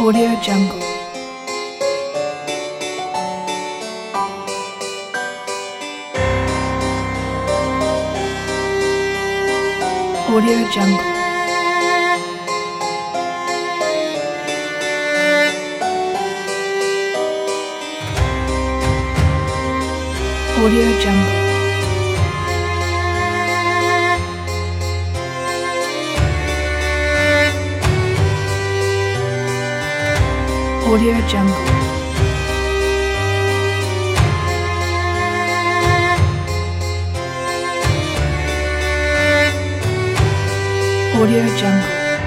Audio Jungle. Audio Jungle. Audio Jungle. Audio Jungle. Audio Jungle.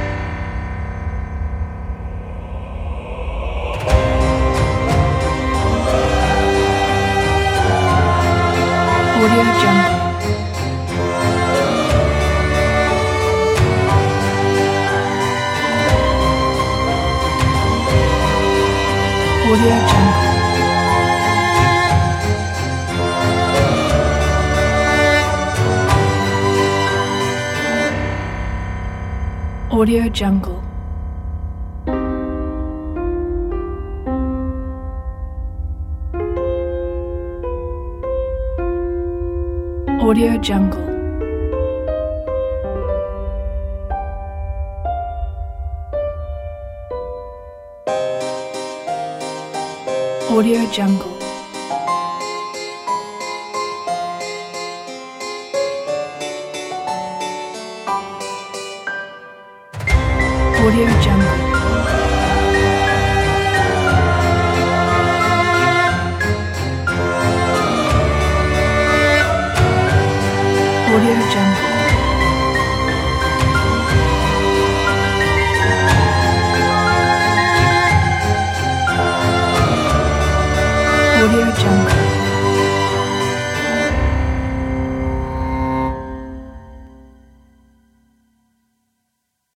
Audio Jungle. Audio Jungle. Audio Jungle. Audio Jungle. Audio Jungle. Audio Jungle. Audio Jungle. Audio Jungle.